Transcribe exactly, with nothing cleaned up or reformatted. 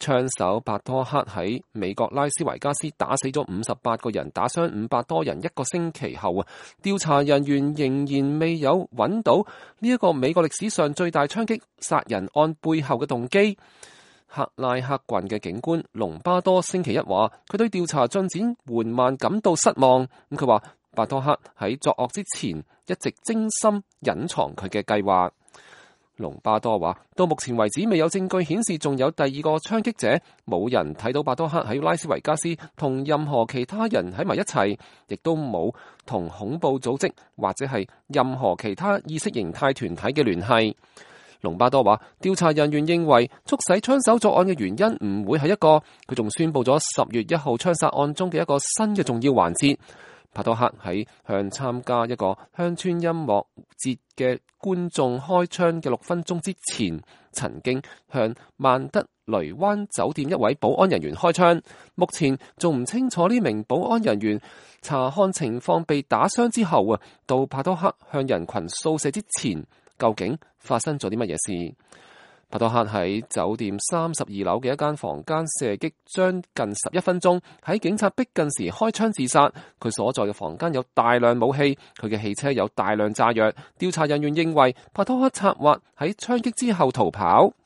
槍手伯多克喺美國拉斯維加斯打死咗五十八個人，打傷五百多人。一個星期後啊，調查人員仍然未有揾到呢一個美國歷史上最大槍擊殺人案背後嘅動機。克拉克郡嘅警官隆巴多星期一話，佢對調查進展緩慢感到失望。咁佢話，伯多克喺作惡之前一直精心隱藏佢嘅計劃。隆巴多話，到目前為止未有證據顯示仲有第二個槍擊者，冇人睇到伯多克喺拉斯維加斯同任何其他人喺埋一齊，亦都冇同恐怖組織或者係任何其他意識形態團體嘅聯繫。隆巴多話，調查人員認為促使槍手作案嘅原因唔會係一個，佢仲宣布咗十月一號槍殺案中嘅一個新嘅重要環節。伯多克喺向參加一個鄉村音樂節嘅觀眾開槍嘅六分鐘之前，曾經向曼德雷灣酒店一位保安人員開槍。目前仲唔清楚呢名保安人員查看情況被打傷之後啊，到伯多克向人群掃射之前，究竟發生咗啲乜嘢事？伯多克喺酒店三十二樓嘅一間房間射擊將近十一分鐘，喺警察逼近時開槍自殺。佢所在嘅房間有大量武器，佢嘅汽車有大量炸藥。調查人員認為伯多克策劃喺槍擊之後逃跑。